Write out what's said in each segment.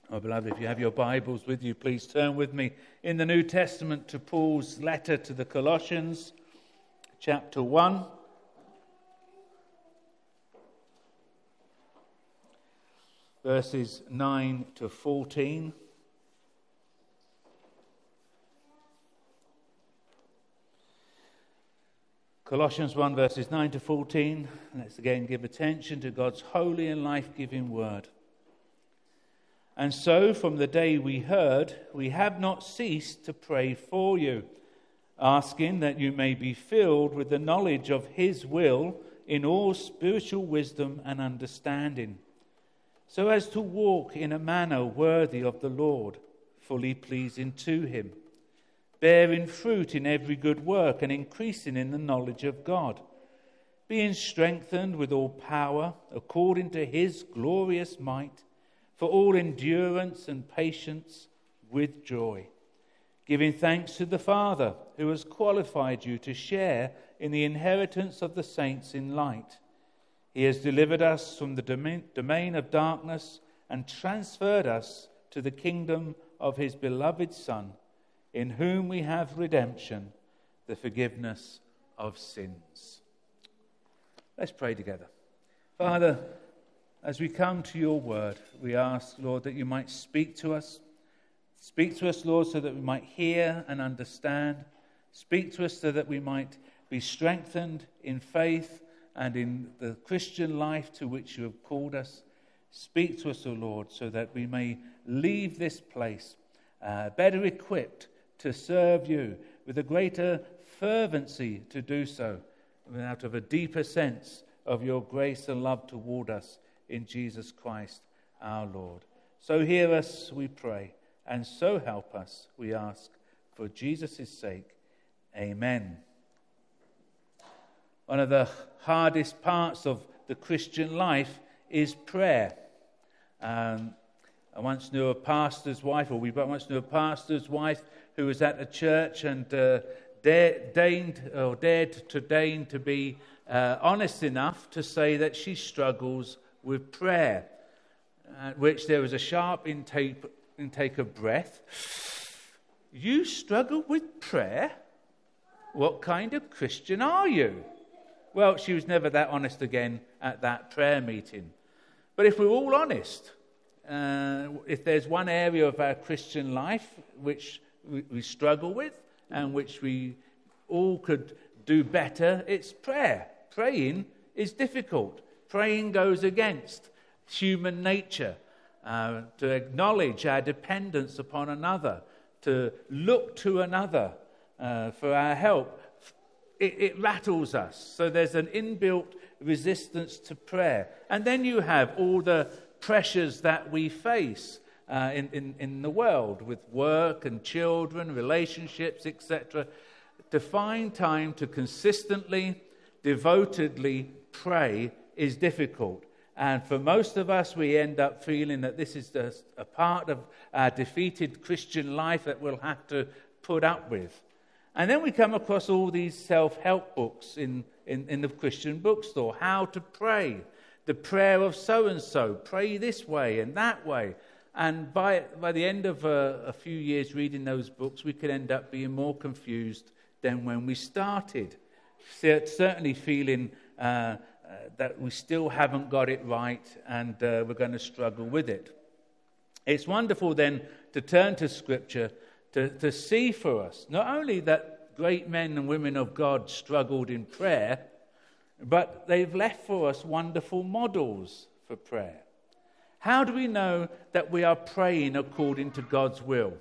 Oh, beloved, if you have your Bibles with you, please turn with me in the New Testament to Paul's letter to the Colossians, chapter 1. Verses 9 to 14. Colossians 1, verses 9 to 14. Let's again give attention to God's holy and life-giving word. And so, from the day we heard, we have not ceased to pray for you, asking that you may be filled with the knowledge of His will in all spiritual wisdom and understanding, so as to walk in a manner worthy of the Lord, fully pleasing to Him, bearing fruit in every good work and increasing in the knowledge of God, being strengthened with all power according to His glorious might, for all endurance and patience with joy, giving thanks to the Father who has qualified you to share in the inheritance of the saints in light. He has delivered us from the domain of darkness and transferred us to the kingdom of His beloved Son, in whom we have redemption, the forgiveness of sins. Let's pray together. Father, as we come to your word, we ask, Lord, that you might speak to us. Speak to us, Lord, so that we might hear and understand. Speak to us so that we might be strengthened in faith and in the Christian life to which you have called us. Speak to us, O Lord, so that we may leave this place better equipped to serve you with a greater fervency to do so, out of a deeper sense of your grace and love toward us in Jesus Christ our Lord. So hear us, we pray, and so help us, we ask, for Jesus' sake. Amen. One of the hardest parts of the Christian life is prayer. I once knew a pastor's wife, who was at a church and dared to be honest enough to say that she struggles with prayer, at which there was a sharp intake of breath. You struggle with prayer? What kind of Christian are you? Well, she was never that honest again at that prayer meeting. But if we're all honest, if there's one area of our Christian life which we struggle with and which we all could do better, it's prayer. Praying is difficult. Praying goes against human nature, to acknowledge our dependence upon another, to look to another for our help. It rattles us. So there's an inbuilt resistance to prayer. And then you have all the pressures that we face in the world with work and children, relationships, etc. To find time to consistently, devotedly pray is difficult. And for most of us, we end up feeling that this is just a part of our defeated Christian life that we'll have to put up with. And then we come across all these self-help books in the Christian bookstore. How to pray. The prayer of so-and-so. Pray this way and that way. And by the end of a few years reading those books, we could end up being more confused than when we started. Certainly feeling that we still haven't got it right and we're going to struggle with it. It's wonderful then to turn to Scripture to see for us not only that great men and women of God struggled in prayer, but they've left for us wonderful models for prayer. How do we know that we are praying according to God's will?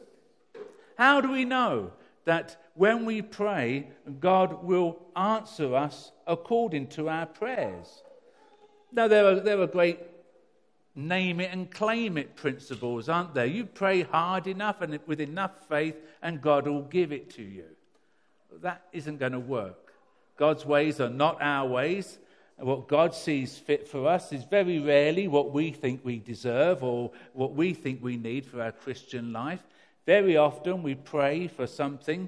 How do we know that when we pray, God will answer us according to our prayers? Now, there are great name it and claim it principles, aren't there? You pray hard enough and with enough faith, and God will give it to you. That isn't going to work. God's ways are not our ways. What God sees fit for us is very rarely what we think we deserve or what we think we need for our Christian life. Very often we pray for something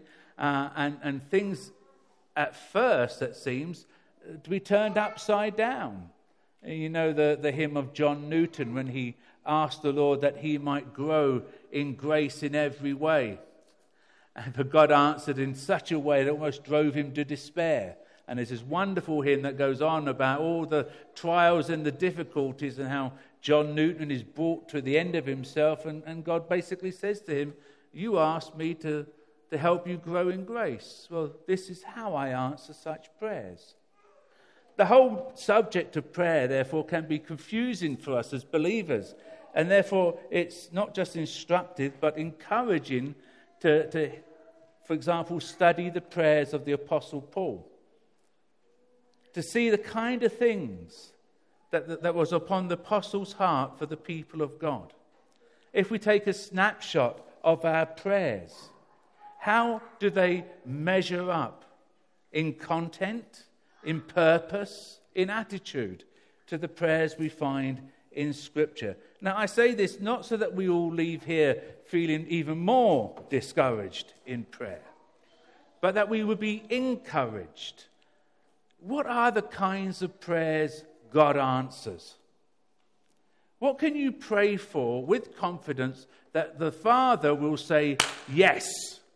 and things at first, it seems, to be turned upside down. You know the hymn of John Newton when he asked the Lord that he might grow in grace in every way. But God answered in such a way that it almost drove him to despair. And there's this wonderful hymn that goes on about all the trials and the difficulties and how John Newton is brought to the end of himself. And God basically says to him, you asked me to help you grow in grace. Well, this is how I answer such prayers. The whole subject of prayer, therefore, can be confusing for us as believers. And therefore, it's not just instructive, but encouraging to, for example, study the prayers of the Apostle Paul. To see the kind of things that was upon the Apostle's heart for the people of God. If we take a snapshot of our prayers, how do they measure up in content, in purpose, in attitude to the prayers we find in Scripture? Now, I say this not so that we all leave here feeling even more discouraged in prayer, but that we would be encouraged. What are the kinds of prayers God answers? What can you pray for with confidence that the Father will say, yes,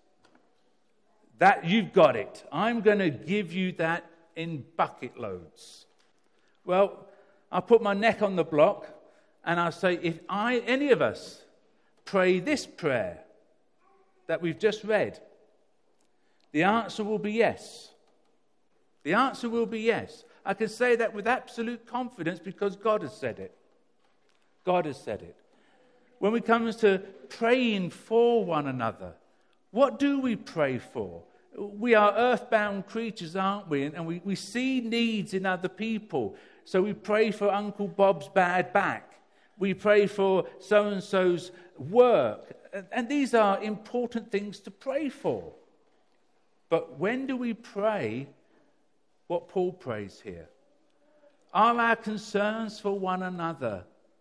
that you've got it. I'm going to give you that in bucket loads. Well, I'll put my neck on the block and I'll say, if any of us pray this prayer that we've just read, the answer will be yes. The answer will be yes. I can say that with absolute confidence because God has said it. God has said it. When it comes to praying for one another, what do we pray for? We are earthbound creatures, aren't we? And we see needs in other people. So we pray for Uncle Bob's bad back. We pray for so-and-so's work. And these are important things to pray for. But when do we pray what Paul prays here? Are our concerns for one another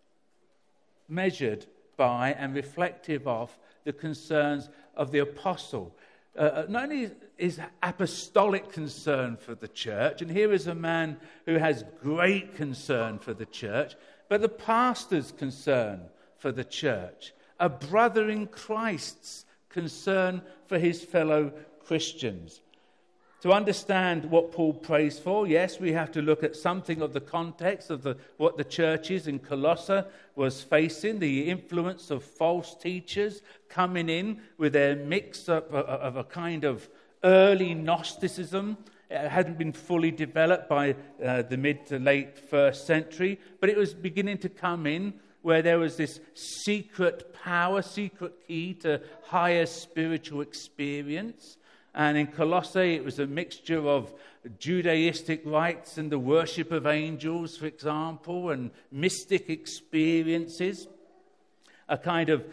measured by and reflective of the concerns of the apostle? Not only is apostolic concern for the church, and here is a man who has great concern for the church, but the pastor's concern for the church, a brother in Christ's concern for his fellow Christians. To understand what Paul prays for, yes, we have to look at something of the context of what the churches in Colossae was facing, the influence of false teachers coming in with their mix of a kind of early Gnosticism. It hadn't been fully developed by the mid to late first century, but it was beginning to come in where there was this secret power, secret key to higher spiritual experience. And in Colossae, it was a mixture of Judaistic rites and the worship of angels, for example, and mystic experiences. A kind of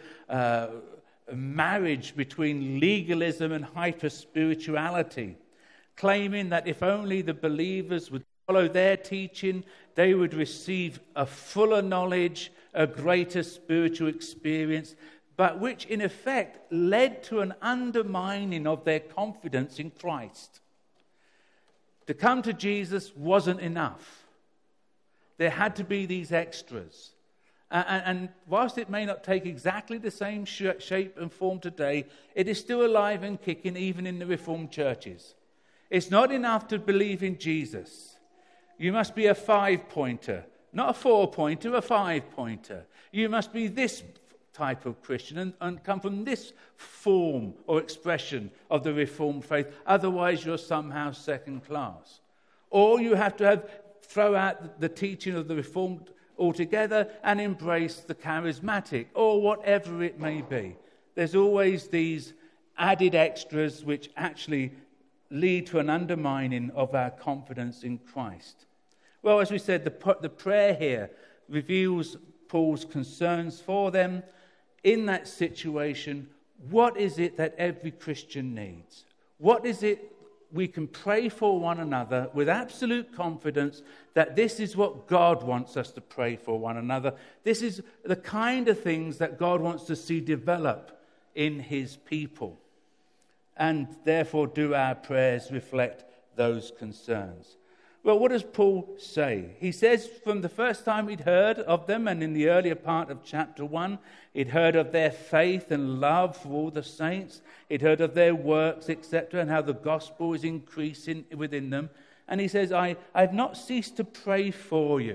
marriage between legalism and hyper-spirituality, claiming that if only the believers would follow their teaching, they would receive a fuller knowledge, a greater spiritual experience, but which in effect led to an undermining of their confidence in Christ. To come to Jesus wasn't enough. There had to be these extras. And whilst it may not take exactly the same shape and form today, it is still alive and kicking even in the Reformed churches. It's not enough to believe in Jesus. You must be a 5-pointer, not a 4-pointer, a 5-pointer. You must be this type of Christian and come from this form or expression of the Reformed faith. Otherwise, you're somehow second class. Or you have to throw out the teaching of the Reformed altogether and embrace the charismatic or whatever it may be. There's always these added extras which actually lead to an undermining of our confidence in Christ. Well, as we said, the prayer here reveals Paul's concerns for them. In that situation, what is it that every Christian needs? What is it we can pray for one another with absolute confidence that this is what God wants us to pray for one another? This is the kind of things that God wants to see develop in his people. And therefore, do our prayers reflect those concerns? Well, what does Paul say? He says from the first time he'd heard of them, and in the earlier part of chapter 1, he'd heard of their faith and love for all the saints. He'd heard of their works, etc., and how the gospel is increasing within them. And he says, I have not ceased to pray for you.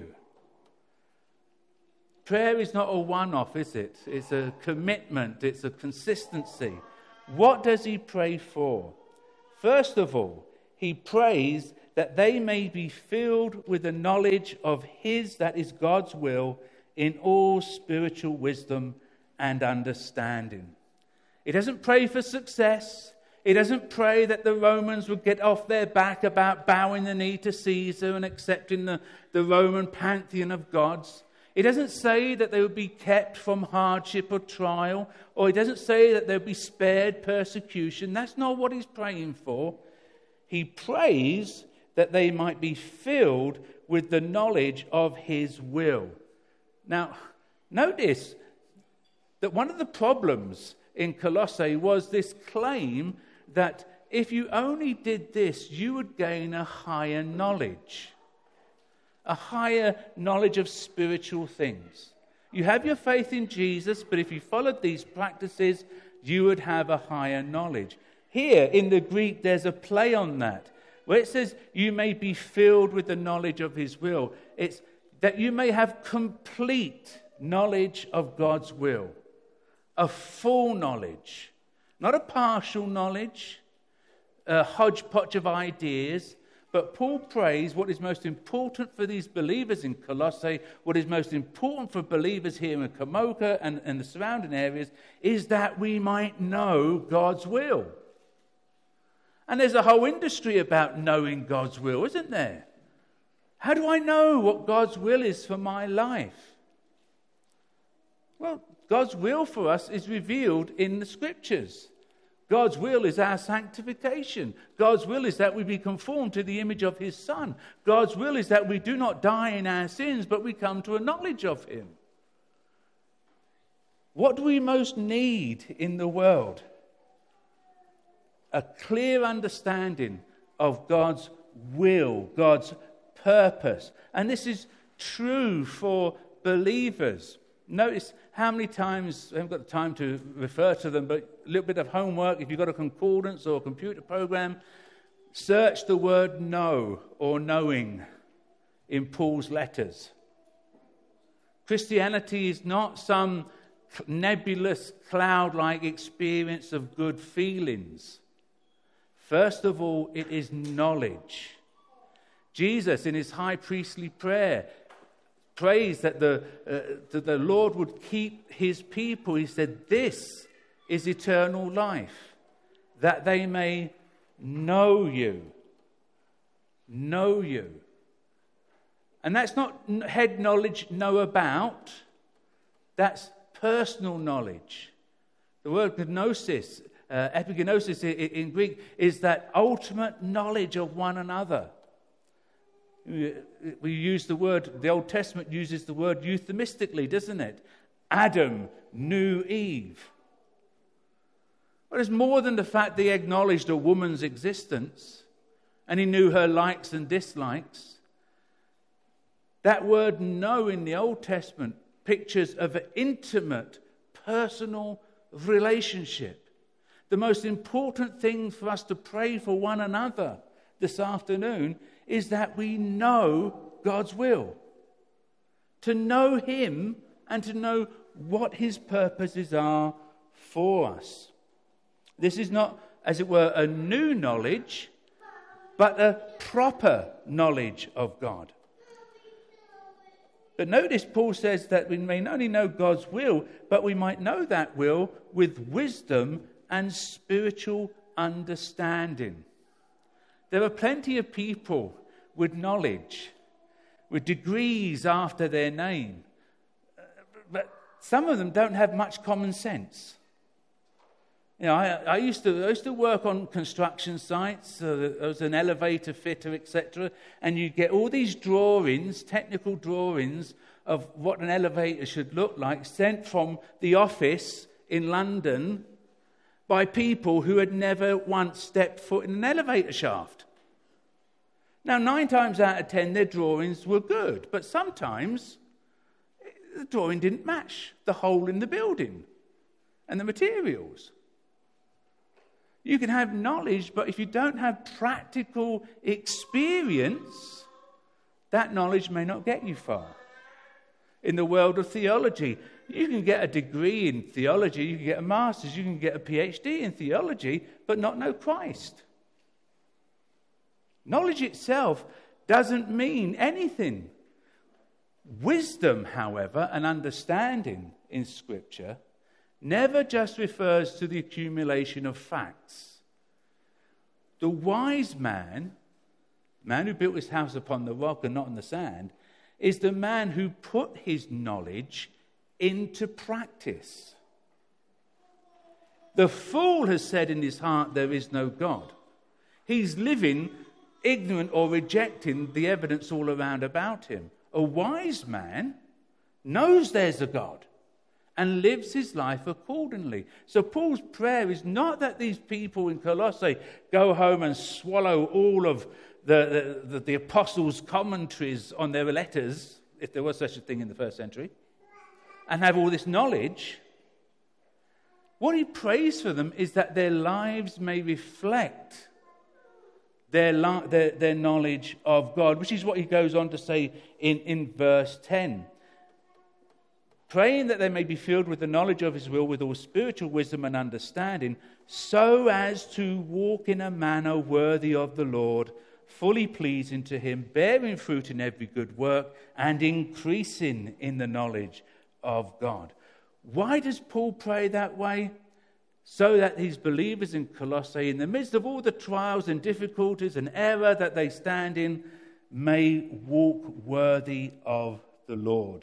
Prayer is not a one-off, is it? It's a commitment. It's a consistency. What does he pray for? First of all, he prays that they may be filled with the knowledge of his, that is God's will, in all spiritual wisdom and understanding. He doesn't pray for success. He doesn't pray that the Romans would get off their back about bowing the knee to Caesar and accepting the Roman pantheon of gods. He doesn't say that they would be kept from hardship or trial, or he doesn't say that they would be spared persecution. That's not what he's praying for. He prays that they might be filled with the knowledge of his will. Now, notice that one of the problems in Colossae was this claim that if you only did this, you would gain a higher knowledge of spiritual things. You have your faith in Jesus, but if you followed these practices, you would have a higher knowledge. Here in the Greek, there's a play on that, where it says, you may be filled with the knowledge of his will. It's that you may have complete knowledge of God's will. A full knowledge. Not a partial knowledge, a hodgepodge of ideas. But Paul prays what is most important for these believers in Colossae, what is most important for believers here in Kamoka and the surrounding areas, is that we might know God's will. And there's a whole industry about knowing God's will, isn't there? How do I know what God's will is for my life? Well, God's will for us is revealed in the Scriptures. God's will is our sanctification. God's will is that we be conformed to the image of his Son. God's will is that we do not die in our sins, but we come to a knowledge of him. What do we most need in the world? A clear understanding of God's will, God's purpose. And this is true for believers. Notice how many times, I haven't got the time to refer to them, but a little bit of homework, if you've got a concordance or a computer program, search the word know or knowing in Paul's letters. Christianity is not some nebulous, cloud-like experience of good feelings. First of all, it is knowledge. Jesus, in his high priestly prayer, prays that the Lord would keep his people. He said, this is eternal life, that they may know you. Know you. And that's not head knowledge, know about. That's personal knowledge. The word gnosis, epignosis in Greek, is that ultimate knowledge of one another. We use the word, the Old Testament uses the word euphemistically, doesn't it? Adam knew Eve. But it's more than the fact that he acknowledged a woman's existence and he knew her likes and dislikes. That word know in the Old Testament pictures of an intimate, personal relationship. The most important thing for us to pray for one another this afternoon is that we know God's will. To know him and to know what his purposes are for us. This is not, as it were, a new knowledge, but a proper knowledge of God. But notice Paul says that we may not only know God's will, but we might know that will with wisdom and spiritual understanding. There are plenty of people with knowledge, with degrees after their name, but some of them don't have much common sense. You know, I used to work on construction sites. I was an elevator fitter, etc. And you get all these drawings, technical drawings of what an elevator should look like, sent from the office in London by people who had never once stepped foot in an elevator shaft. Now, 9 times out of 10, their drawings were good, but sometimes the drawing didn't match the hole in the building and the materials. You can have knowledge, but if you don't have practical experience, that knowledge may not get you far. In the world of theology, you can get a degree in theology, you can get a master's, you can get a PhD in theology, but not know Christ. Knowledge itself doesn't mean anything. Wisdom, however, and understanding in Scripture never just refers to the accumulation of facts. The wise man who built his house upon the rock and not on the sand, is the man who put his knowledge into practice. The fool has said in his heart, there is no God. He's living ignorant or rejecting the evidence all around about him. A wise man knows there's a God and lives his life accordingly. So Paul's prayer is not that these people in Colossae go home and swallow all of the apostles' commentaries on their letters, if there was such a thing in the first century, and have all this knowledge. What he prays for them is that their lives may reflect their knowledge of God, which is what he goes on to say in verse 10. Praying that they may be filled with the knowledge of his will, with all spiritual wisdom and understanding, so as to walk in a manner worthy of the Lord, fully pleasing to him, bearing fruit in every good work, and increasing in the knowledge of God. Why does Paul pray that way? So that his believers in Colossae, in the midst of all the trials and difficulties and error that they stand in, may walk worthy of the Lord.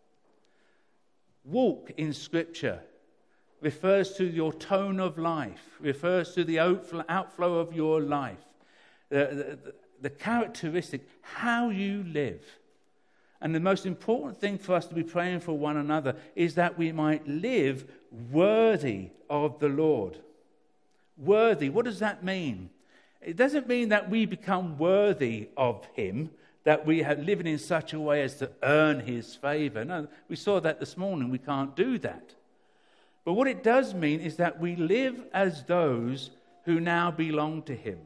Walk in Scripture refers to your tone of life, refers to the outflow of your life, the characteristic, how you live. And the most important thing for us to be praying for one another is that we might live worthy of the Lord. Worthy, what does that mean? It doesn't mean that we become worthy of him, that we are living in such a way as to earn his favor. No, we saw that this morning. We can't do that. But what it does mean is that we live as those who now belong to him.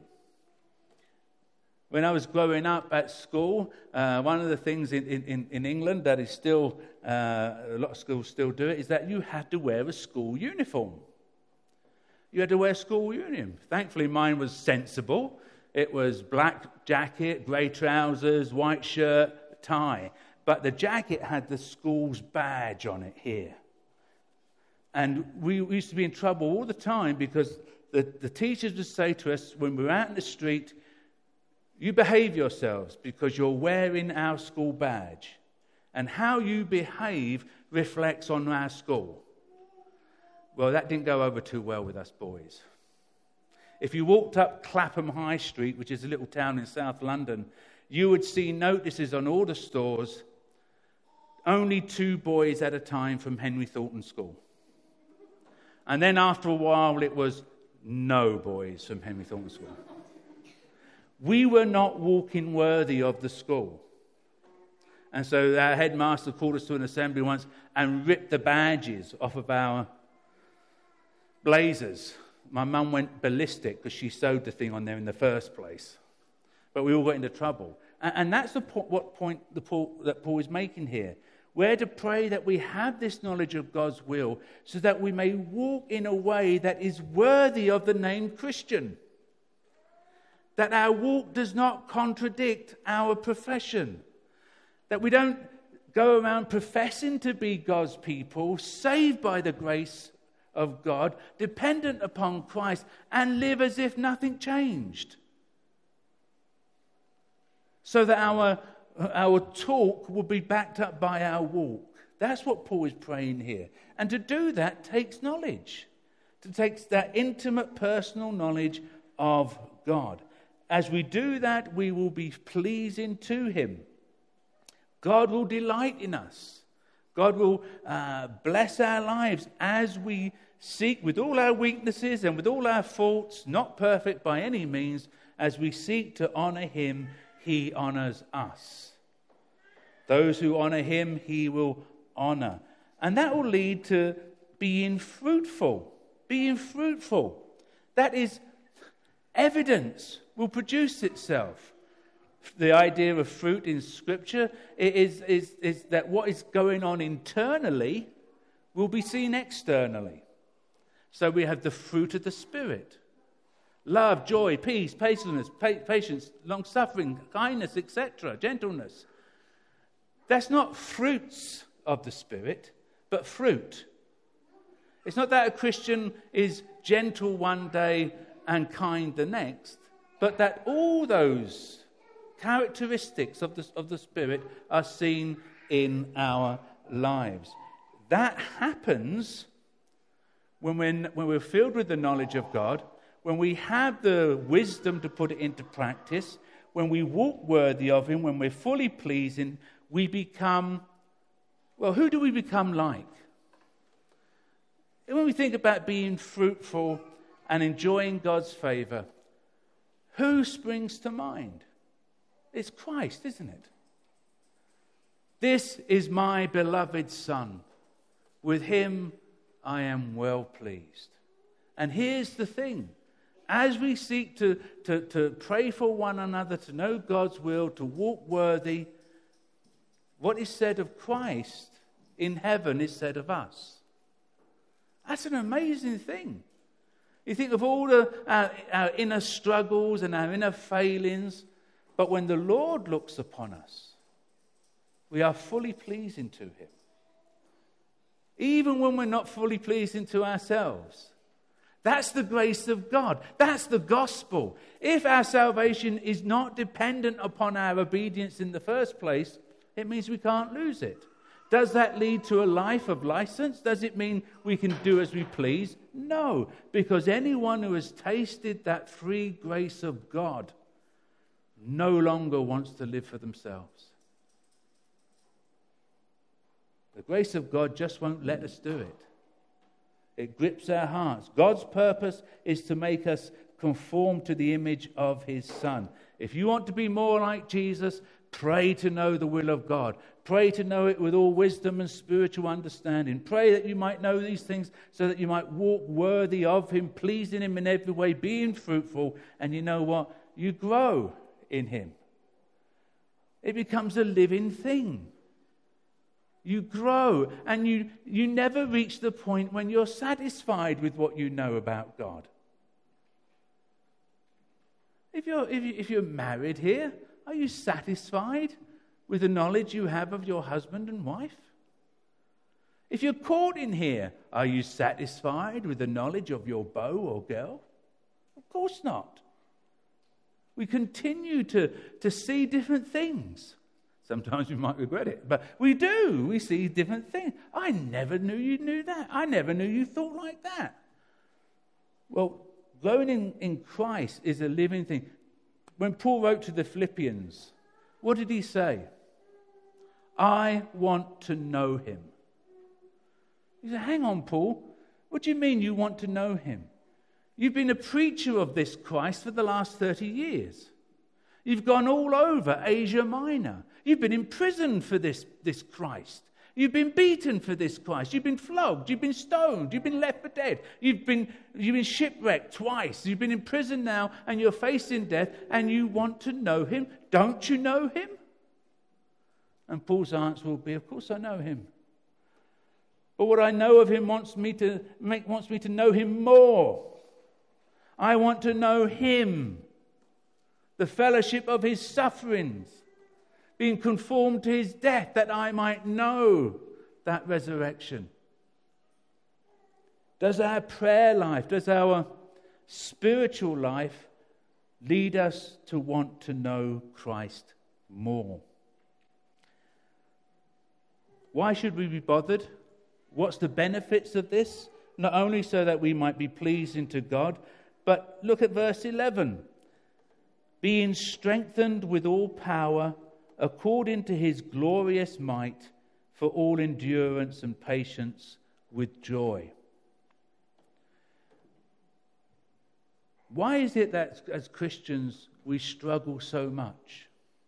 When I was growing up at school, one of the things in England that is still, a lot of schools still do it, is that you had to wear a school uniform. You had to wear a school uniform. Thankfully, mine was sensible. It was black jacket, grey trousers, white shirt, tie. But the jacket had the school's badge on it here. And we used to be in trouble all the time because the teachers would say to us when we were out in the street, you behave yourselves because you're wearing our school badge. And how you behave reflects on our school. Well, that didn't go over too well with us boys. If you walked up Clapham High Street, which is a little town in South London, you would see notices on all the stores, only 2 boys at a time from Henry Thornton School. And then after a while, it was no boys from Henry Thornton School. We were not walking worthy of the school. And so our headmaster called us to an assembly once and ripped the badges off of our blazers. My mum went ballistic because she sewed the thing on there in the first place. But we all got into trouble. And that's the point that Paul is making here. We're to pray that we have this knowledge of God's will so that we may walk in a way that is worthy of the name Christian. That our walk does not contradict our profession. That we don't go around professing to be God's people, saved by the grace of God, dependent upon Christ, and live as if nothing changed. So that our talk will be backed up by our walk. That's what Paul is praying here. And to do that takes knowledge. It takes that intimate personal knowledge of God. As we do that, we will be pleasing to him. God will delight in us. God will bless our lives as we seek with all our weaknesses and with all our faults, not perfect by any means, as we seek to honor him he honors us. Those who honor him, he will honor. And that will lead to being fruitful. Being fruitful. That is, evidence will produce itself. The idea of fruit in Scripture is that what is going on internally will be seen externally. So we have the fruit of the Spirit. Love, joy, peace, patience, long-suffering, kindness, etc., gentleness. That's not fruits of the Spirit, but fruit. It's not that a Christian is gentle one day and kind the next, but that all those characteristics of the Spirit are seen in our lives. That happens when we're filled with the knowledge of God, when we have the wisdom to put it into practice, when we walk worthy of him, when we're fully pleasing, we become, well, who do we become like? And when we think about being fruitful and enjoying God's favor, who springs to mind? It's Christ, isn't it? This is my beloved Son. With him I am well pleased. And here's the thing. As we seek to pray for one another, to know God's will, to walk worthy, what is said of Christ in heaven is said of us. That's an amazing thing. You think of all our inner struggles and our inner failings, but when the Lord looks upon us, we are fully pleasing to him. Even when we're not fully pleasing to ourselves. That's the grace of God. That's the gospel. If our salvation is not dependent upon our obedience in the first place, it means we can't lose it. Does that lead to a life of license? Does it mean we can do as we please? No, because anyone who has tasted that free grace of God no longer wants to live for themselves. The grace of God just won't let us do it. It grips our hearts. God's purpose is to make us conform to the image of his Son. If you want to be more like Jesus, pray to know the will of God. Pray to know it with all wisdom and spiritual understanding. Pray that you might know these things so that you might walk worthy of him, pleasing him in every way, being fruitful. And you know what? You grow in him. It becomes a living thing. You grow, and you never reach the point when you're satisfied with what you know about God. If you're married here, are you satisfied with the knowledge you have of your husband and wife? If you're courting here, are you satisfied with the knowledge of your beau or girl? Of course not. We continue to see different things. Sometimes we might regret it, but we do. We see different things. I never knew you knew that. I never knew you thought like that. Well, growing in Christ is a living thing. When Paul wrote to the Philippians, what did he say? I want to know him. He said, hang on, Paul. What do you mean you want to know him? You've been a preacher of this Christ for the last 30 years. You've gone all over Asia Minor. You've been imprisoned for this Christ. You've been beaten for this Christ. You've been flogged. You've been stoned. You've been left for dead. You've been shipwrecked twice. You've been in prison now and you're facing death and you want to know him. Don't you know him? And Paul's answer will be, of course I know him. But what I know of him wants me to know him more. I want to know him. The fellowship of his sufferings, being conformed to his death, that I might know that resurrection. Does our prayer life, does our spiritual life lead us to want to know Christ more? Why should we be bothered? What's the benefits of this? Not only so that we might be pleasing to God, but look at verse 11. Being strengthened with all power according to his glorious might for all endurance and patience with joy. Why is it that as Christians we struggle so much?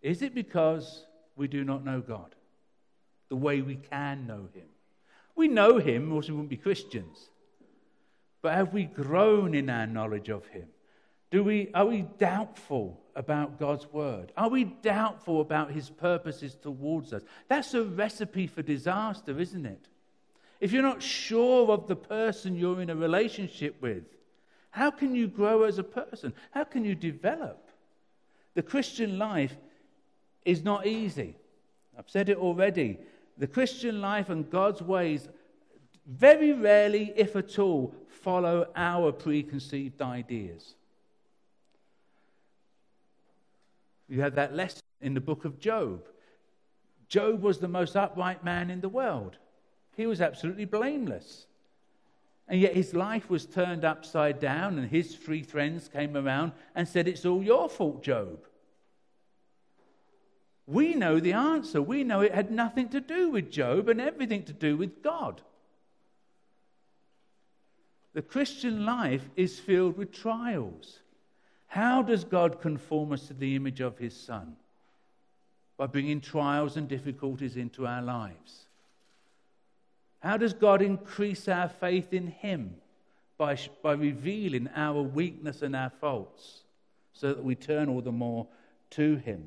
Is it because we do not know God the way we can know him? We know him, or else we wouldn't be Christians. But have we grown in our knowledge of him? Are we doubtful about God's word? Are we doubtful about his purposes towards us? That's a recipe for disaster, isn't it? If you're not sure of the person you're in a relationship with, how can you grow as a person? How can you develop? The Christian life is not easy. I've said it already. The Christian life and God's ways very rarely, if at all, follow our preconceived ideas. You have that lesson in the book of Job. Job was the most upright man in the world. He was absolutely blameless. And yet his life was turned upside down, and his three friends came around and said, "It's all your fault, Job." We know the answer. We know it had nothing to do with Job and everything to do with God. The Christian life is filled with trials. How does God conform us to the image of his Son? By bringing trials and difficulties into our lives. How does God increase our faith in him? By revealing our weakness and our faults, so that we turn all the more to him.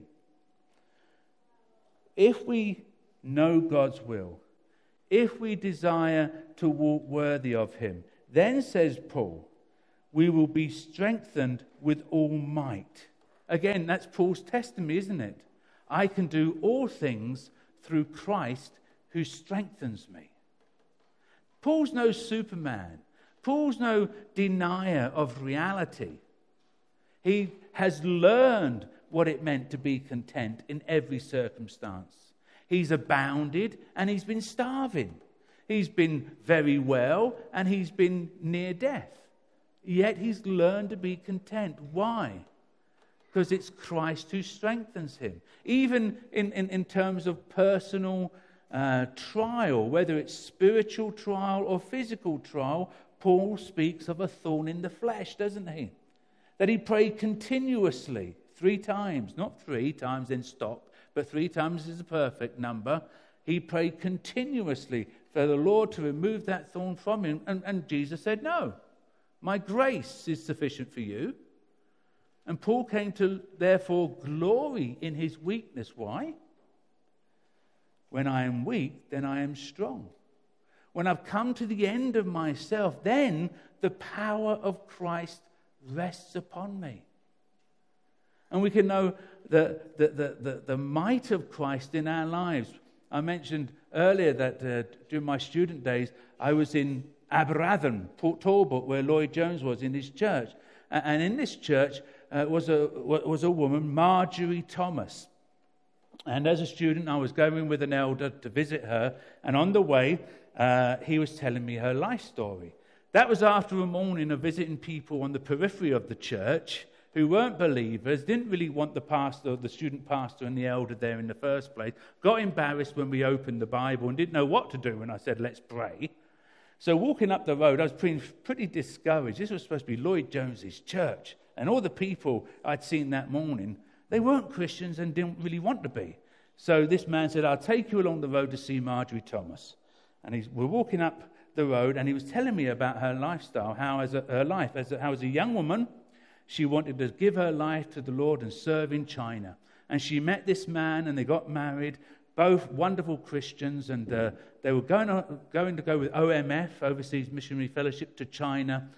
If we know God's will, if we desire to walk worthy of him, then, says Paul, we will be strengthened with all might. Again, that's Paul's testimony, isn't it? I can do all things through Christ who strengthens me. Paul's no Superman. Paul's no denier of reality. He has learned what it meant to be content in every circumstance. He's abounded and he's been starving. He's been very well and he's been near death. Yet he's learned to be content. Why? Because it's Christ who strengthens him. Even in terms of personal trial, whether it's spiritual trial or physical trial, Paul speaks of a thorn in the flesh, doesn't he? That he prayed continuously 3 times, not 3 times then stop, but 3 times is a perfect number. He prayed continuously for the Lord to remove that thorn from him, and Jesus said, "No, my grace is sufficient for you." And Paul came to therefore glory in his weakness. Why? When I am weak, then I am strong. When I've come to the end of myself, then the power of Christ rests upon me. And we can know the might of Christ in our lives. I mentioned earlier that during my student days, I was in Aberavon, Port Talbot, where Lloyd Jones was in his church. And in this church was a woman, Marjorie Thomas. And as a student, I was going with an elder to visit her. And on the way, he was telling me her life story. That was after a morning of visiting people on the periphery of the church who weren't believers, didn't really want the pastor, the student pastor and the elder there in the first place, got embarrassed when we opened the Bible and didn't know what to do when I said, "Let's pray." So walking up the road, I was pretty discouraged. This was supposed to be Lloyd Jones's church. And all the people I'd seen that morning, they weren't Christians and didn't really want to be. So this man said, "I'll take you along the road to see Marjorie Thomas." And we're walking up the road, and he was telling me about her lifestyle, how as a young woman, she wanted to give her life to the Lord and serve in China. And she met this man, and they got married, both wonderful Christians, and they were going to go with OMF, Overseas Missionary Fellowship, to China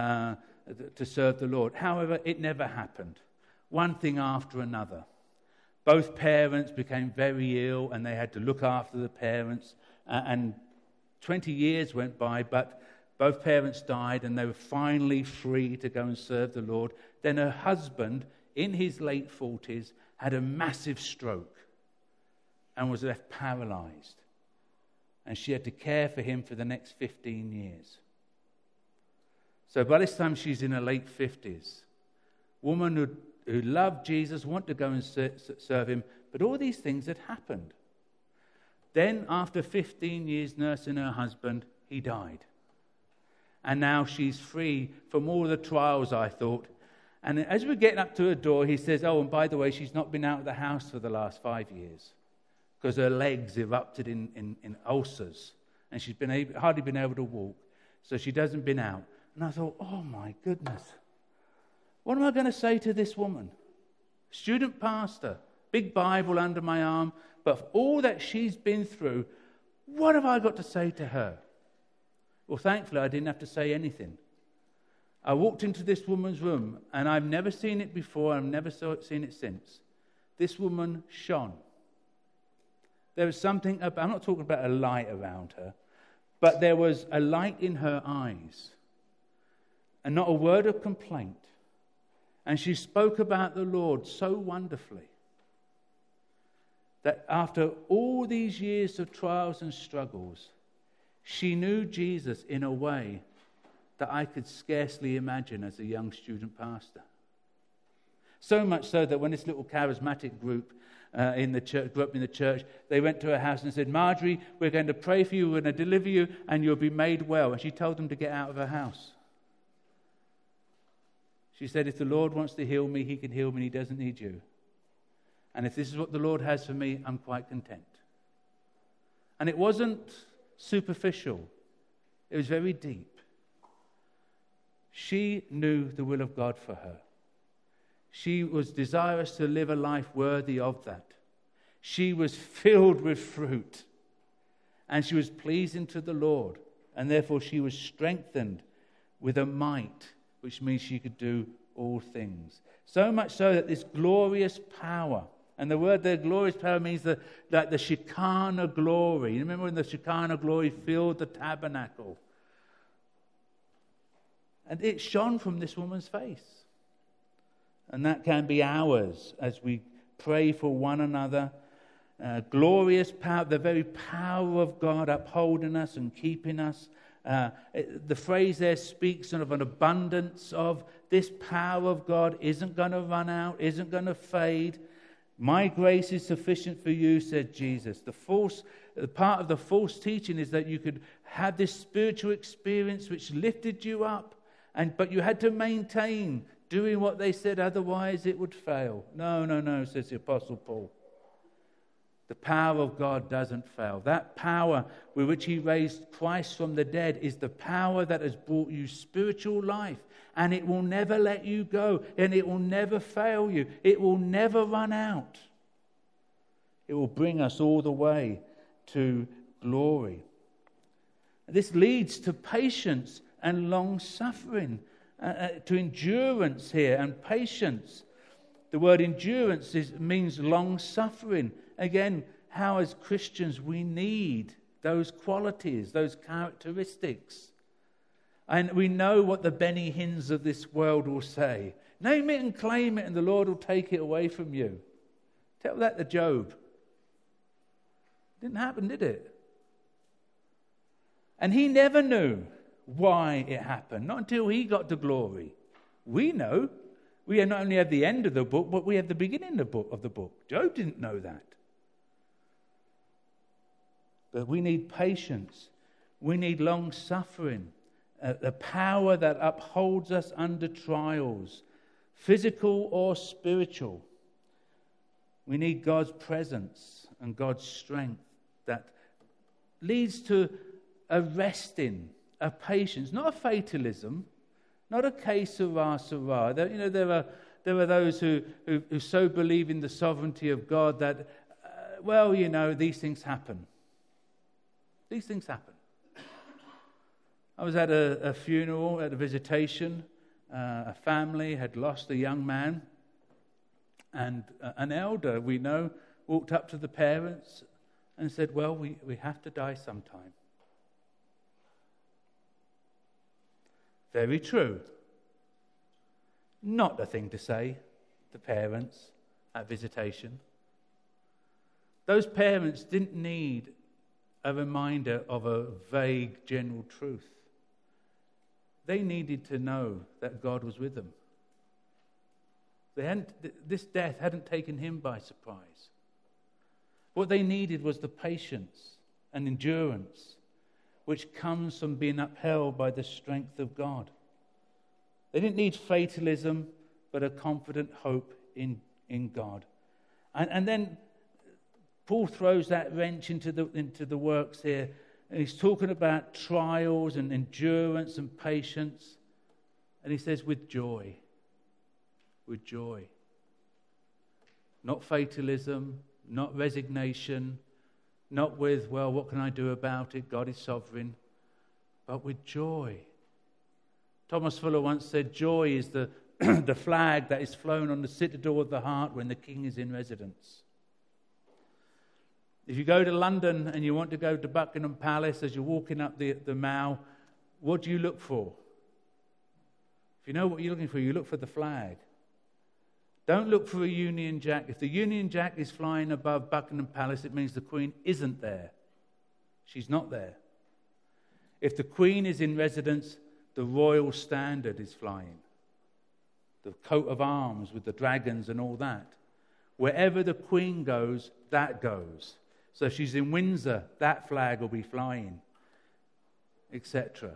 to serve the Lord. However, it never happened. One thing after another. Both parents became very ill, and they had to look after the parents. And 20 years went by, but both parents died, and they were finally free to go and serve the Lord. Then her husband, in his late 40s, had a massive stroke and was left paralyzed. And she had to care for him for the next 15 years. So by this time, she's in her late 50s. Woman who loved Jesus, wanted to go and serve him, but all these things had happened. Then, after 15 years nursing her husband, he died. And now she's free from all the trials, I thought. And as we're getting up to her door, he says, oh, and by the way, she's not been out of the house for the last 5 years because her legs erupted in ulcers and she's hardly been able to walk. So she hasn't been out. And I thought, oh my goodness, what am I going to say to this woman? Student pastor, big Bible under my arm, but for all that she's been through, what have I got to say to her? Well, thankfully, I didn't have to say anything. I walked into this woman's room, and I've never seen it before, I've never seen it since. This woman shone. There was something, I'm not talking about a light around her, but there was a light in her eyes, and not a word of complaint. And she spoke about the Lord so wonderfully that after all these years of trials and struggles, she knew Jesus in a way that I could scarcely imagine as a young student pastor. So much so that when this little charismatic group in the church grew up in the church, they went to her house and said, Marjorie, we're going to pray for you, we're going to deliver you, and you'll be made well. And she told them to get out of her house. She said, if the Lord wants to heal me, he can heal me, and he doesn't need you. And if this is what the Lord has for me, I'm quite content. And it wasn't superficial. It was very deep. She knew the will of God for her. She was desirous to live a life worthy of that. She was filled with fruit. And she was pleasing to the Lord. And therefore she was strengthened with a might, which means she could do all things. So much so that this glorious power, and the word there, glorious power, means the Shekinah glory. You remember when the Shekinah glory filled the tabernacle? And it shone from this woman's face. And that can be ours as we pray for one another. Glorious power, the very power of God upholding us and keeping us. The phrase there speaks of an abundance of this power of God isn't going to run out, isn't going to fade. My grace is sufficient for you, said Jesus. The part of the false teaching is that you could have this spiritual experience which lifted you up, but you had to maintain doing what they said, otherwise it would fail. No, says the Apostle Paul. The power of God doesn't fail. That power with which he raised Christ from the dead is the power that has brought you spiritual life. And it will never let you go. And it will never fail you. It will never run out. It will bring us all the way to glory. This leads to patience and long-suffering, to endurance here and patience. The word endurance means long-suffering. Again, how as Christians we need those qualities, those characteristics. And we know what the Benny Hinns of this world will say. Name it and claim it and the Lord will take it away from you. Tell that to Job. Didn't happen, did it? And he never knew why it happened, not until he got to glory. We know. We not only have the end of the book, but we have the beginning of the book. Job didn't know that. But we need patience. We need long-suffering. The power that upholds us under trials, physical or spiritual. We need God's presence and God's strength that leads to a resting, a patience, not a fatalism, not a que sera, sera. There are those who so believe in the sovereignty of God that, these things happen. These things happen. I was at a funeral, at a visitation. A family had lost a young man. And an elder, we know, walked up to the parents and said, well, we have to die sometime. Very true. Not the thing to say to parents at visitation. Those parents didn't need a reminder of a vague general truth. They needed to know that God was with them. This death hadn't taken him by surprise. What they needed was the patience and endurance which comes from being upheld by the strength of God. They didn't need fatalism. but a confident hope in God. And then Paul throws that wrench into the works here. And he's talking about trials and endurance and patience. And he says, with joy. With joy. Not fatalism, not resignation, not with, well, what can I do about it? God is sovereign. But with joy. Thomas Fuller once said, joy is the flag that is flown on the citadel of the heart when the king is in residence. If you go to London and you want to go to Buckingham Palace as you're walking up the Mall, what do you look for? If you know what you're looking for, you look for the flag. Don't look for a Union Jack. If the Union Jack is flying above Buckingham Palace, it means the Queen isn't there. She's not there. If the Queen is in residence, the royal standard is flying. The coat of arms with the dragons and all that. Wherever the Queen goes, that goes. So if she's in Windsor, that flag will be flying, etc.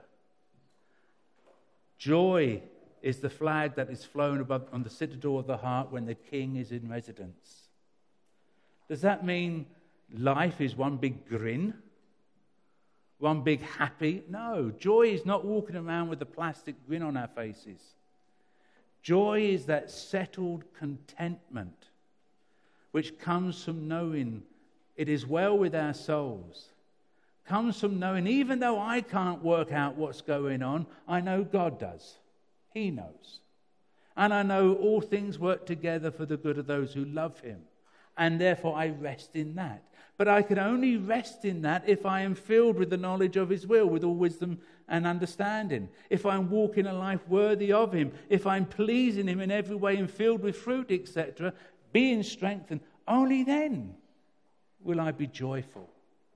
Joy is the flag that is flown above on the citadel of the heart when the king is in residence. Does that mean life is one big grin? One big happy? No, joy is not walking around with a plastic grin on our faces. Joy is that settled contentment which comes from knowing it is well with our souls. Comes from knowing, even though I can't work out what's going on, I know God does. He knows. And I know all things work together for the good of those who love him. And therefore I rest in that. But I can only rest in that if I am filled with the knowledge of his will, with all wisdom and understanding. If I'm walking a life worthy of him. If I'm pleasing him in every way and filled with fruit, etc. Being strengthened. Only then will I be joyful.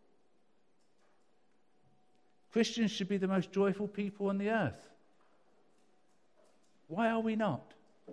Christians should be the most joyful people on the earth. Why are we not?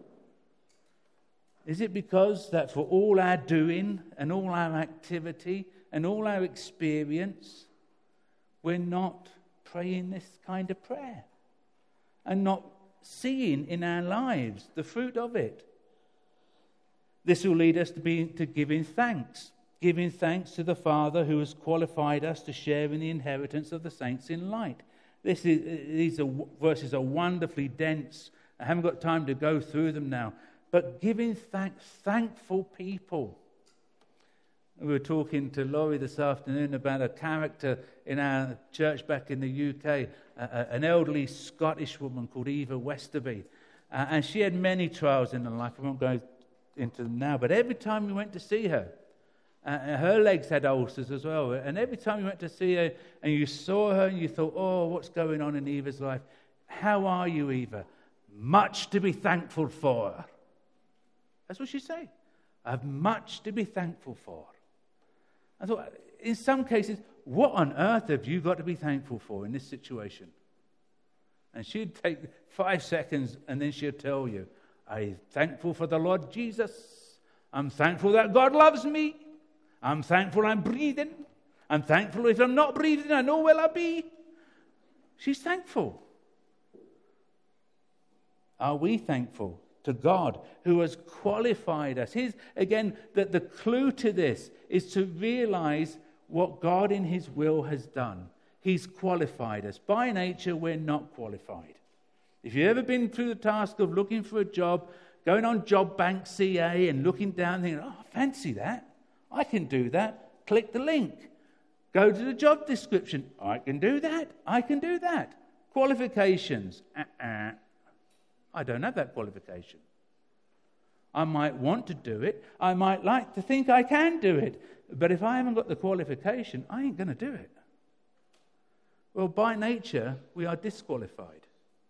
Is it because that for all our doing and all our activity and all our experience, we're not praying this kind of prayer and not seeing in our lives the fruit of it? This will lead us to giving thanks. Giving thanks to the Father who has qualified us to share in the inheritance of the saints in light. These verses are wonderfully dense. I haven't got time to go through them now. But giving thanks, thankful people. We were talking to Laurie this afternoon about a character in our church back in the UK, an elderly Scottish woman called Eva Westerby. And she had many trials in her life. I won't go into them now. But every time we went to see her, her legs had ulcers as well. And every time you went to see her and you saw her and you thought, oh, what's going on in Eva's life? How are you, Eva? Much to be thankful for. That's what she said. I have much to be thankful for. I thought, in some cases, what on earth have you got to be thankful for in this situation? And she'd take 5 seconds and then she'd tell you, I'm thankful for the Lord Jesus. I'm thankful that God loves me. I'm thankful I'm breathing. I'm thankful if I'm not breathing, I know where I'll be. She's thankful. Are we thankful to God who has qualified us? Again, the clue to this is to realize what God in his will has done. He's qualified us. By nature, we're not qualified. If you've ever been through the task of looking for a job, going on Job Bank CA and looking down thinking, oh, fancy that. I can do that. Click the link. Go to the job description. I can do that. I can do that. Qualifications. I don't have that qualification. I might want to do it. I might like to think I can do it. But if I haven't got the qualification, I ain't going to do it. Well, by nature, we are disqualified.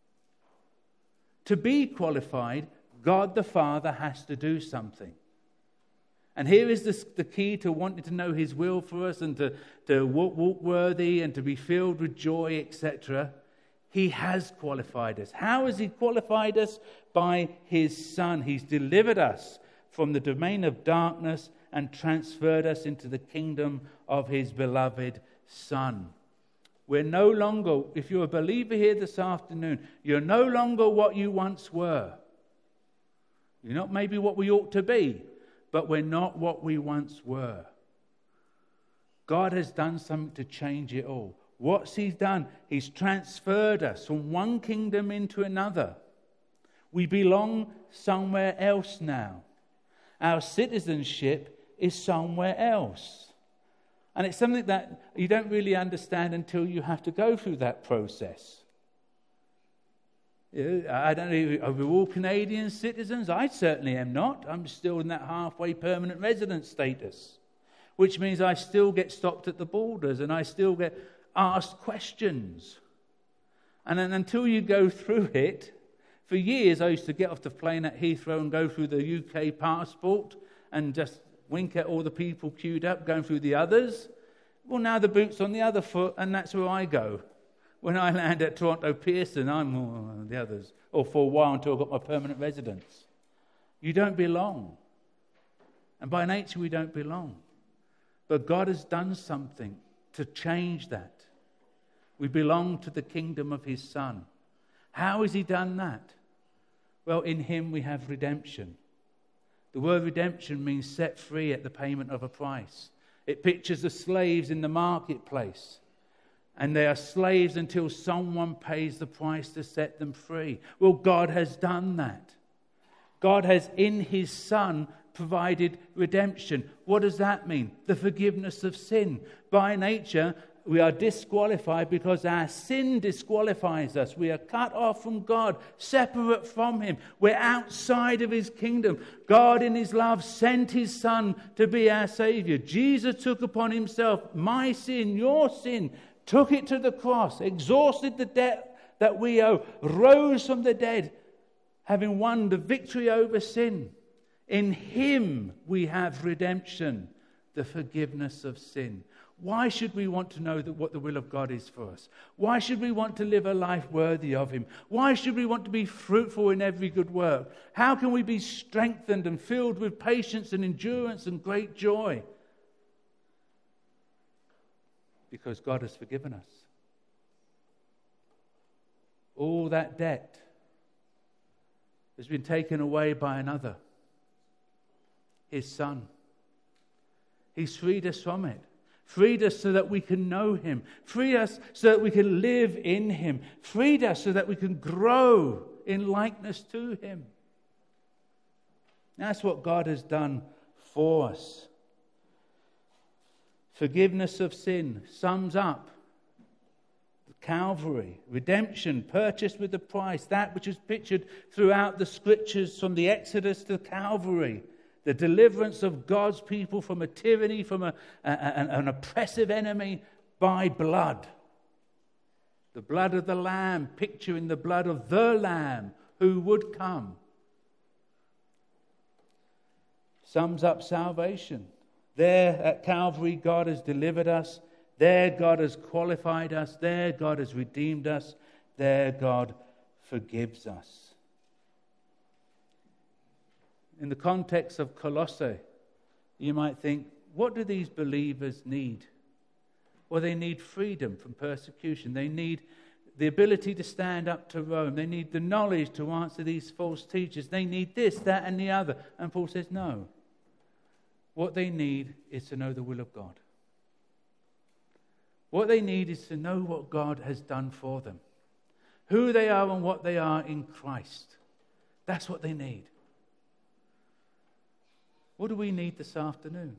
To be qualified, God the Father has to do something. And here is the key to wanting to know his will for us and to walk worthy and to be filled with joy, etc. He has qualified us. How has he qualified us? By his Son. He's delivered us from the domain of darkness and transferred us into the kingdom of his beloved Son. We're no longer, if you're a believer here this afternoon, you're no longer what you once were. You're not maybe what we ought to be, but we're not what we once were. God has done something to change it all. What's He done? He's transferred us from one kingdom into another. We belong somewhere else now. Our citizenship is somewhere else. And it's something that you don't really understand until you have to go through that process. I don't know, are we all Canadian citizens? I certainly am not. I'm still in that halfway permanent resident status, which means I still get stopped at the borders and I still get asked questions. And then until you go through it, for years I used to get off the plane at Heathrow and go through the UK passport and just wink at all the people queued up going through the others. Well, now the boot's on the other foot and that's where I go. When I land at Toronto Pearson, I'm on the others. Or for a while until I got my permanent residence. You don't belong. And by nature we don't belong. But God has done something to change that. We belong to the kingdom of His Son. How has He done that? Well, in Him we have redemption. The word redemption means set free at the payment of a price. It pictures the slaves in the marketplace. And they are slaves until someone pays the price to set them free. Well, God has done that. God has, in His Son, provided redemption. What does that mean? The forgiveness of sin. By nature, we are disqualified because our sin disqualifies us. We are cut off from God, separate from Him. We're outside of His kingdom. God, in His love, sent His Son to be our Savior. Jesus took upon Himself my sin, your sin, took it to the cross, exhausted the debt that we owe, rose from the dead, having won the victory over sin. In Him we have redemption, the forgiveness of sin. Why should we want to know what the will of God is for us? Why should we want to live a life worthy of Him? Why should we want to be fruitful in every good work? How can we be strengthened and filled with patience and endurance and great joy? Because God has forgiven us. All that debt has been taken away by another, His Son. He's freed us from it. Freed us so that we can know Him. Freed us so that we can live in Him. Freed us so that we can grow in likeness to Him. That's what God has done for us. Forgiveness of sin sums up Calvary, redemption, purchased with a price, that which is pictured throughout the Scriptures from the Exodus to Calvary, the deliverance of God's people from a tyranny, from an oppressive enemy by blood. The blood of the Lamb, picturing the blood of the Lamb who would come. Sums up salvation. There at Calvary, God has delivered us. There, God has qualified us. There, God has redeemed us. There, God forgives us. In the context of Colossae, you might think, what do these believers need? Well, they need freedom from persecution. They need the ability to stand up to Rome. They need the knowledge to answer these false teachers. They need this, that, and the other. And Paul says, no. What they need is to know the will of God. What they need is to know what God has done for them. Who they are and what they are in Christ. That's what they need. What do we need this afternoon?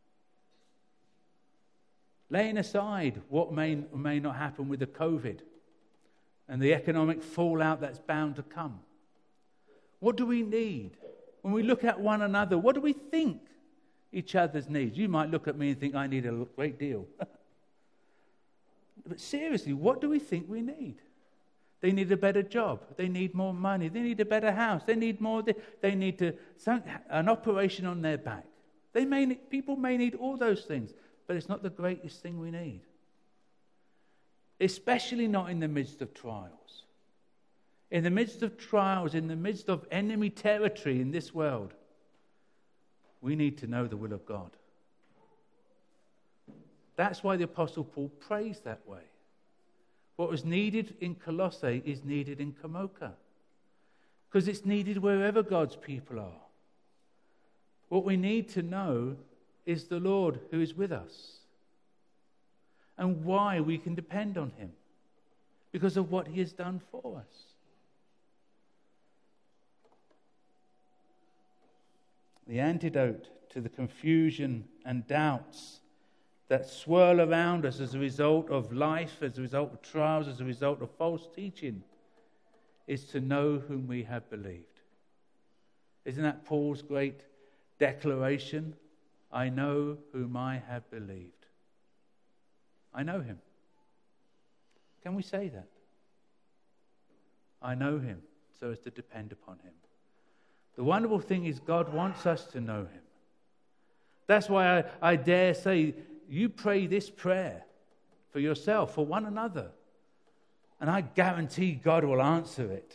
Laying aside what may or may not happen with the COVID and the economic fallout that's bound to come. What do we need? When we look at one another, what do we think each other's needs? You might look at me and think, I need a great deal. But seriously, what do we think we need? They need a better job. They need more money. They need a better house. They need more. They need an operation on their back. People may need all those things, but it's not the greatest thing we need. Especially not in the midst of trials. In the midst of trials, in the midst of enemy territory in this world, we need to know the will of God. That's why the Apostle Paul prays that way. What was needed in Colossae is needed in Komoka. because it's needed wherever God's people are. What we need to know is the Lord who is with us and why we can depend on him because of what he has done for us. The antidote to the confusion and doubts that swirl around us as a result of life, as a result of trials, as a result of false teaching, is to know whom we have believed. Isn't that Paul's great declaration? I know whom I have believed. I know him. Can we say that? I know him so as to depend upon him. The wonderful thing is God wants us to know him. That's why I dare say, you pray this prayer for yourself, for one another, and I guarantee God will answer it.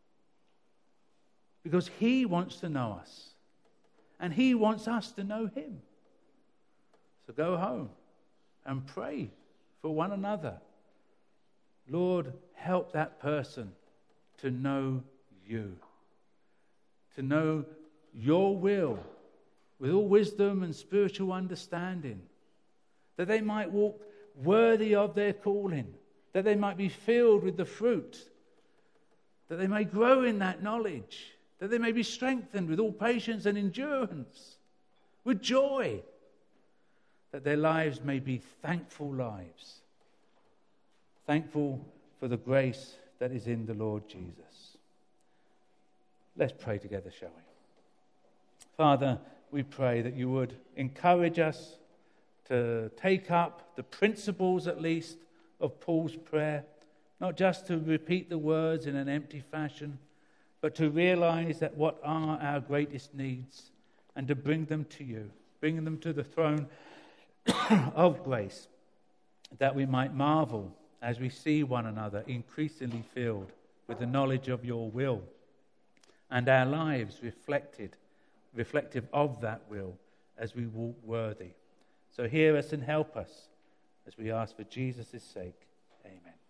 Because he wants to know us, and he wants us to know him. So go home and pray for one another. Lord, help that person to know you, to know your will with all wisdom and spiritual understanding, that they might walk worthy of their calling, that they might be filled with the fruit, that they may grow in that knowledge, that they may be strengthened with all patience and endurance, with joy, that their lives may be thankful lives, thankful for the grace that is in the Lord Jesus. Let's pray together, shall we? Father, we pray that you would encourage us to take up the principles, at least, of Paul's prayer, not just to repeat the words in an empty fashion, but to realize that what are our greatest needs and to bring them to you, bring them to the throne of grace, that we might marvel as we see one another increasingly filled with the knowledge of your will and our lives reflective of that will as we walk worthy. So hear us and help us as we ask for Jesus' sake. Amen.